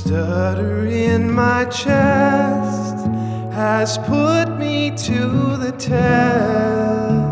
stutter in my chest has put me to the test.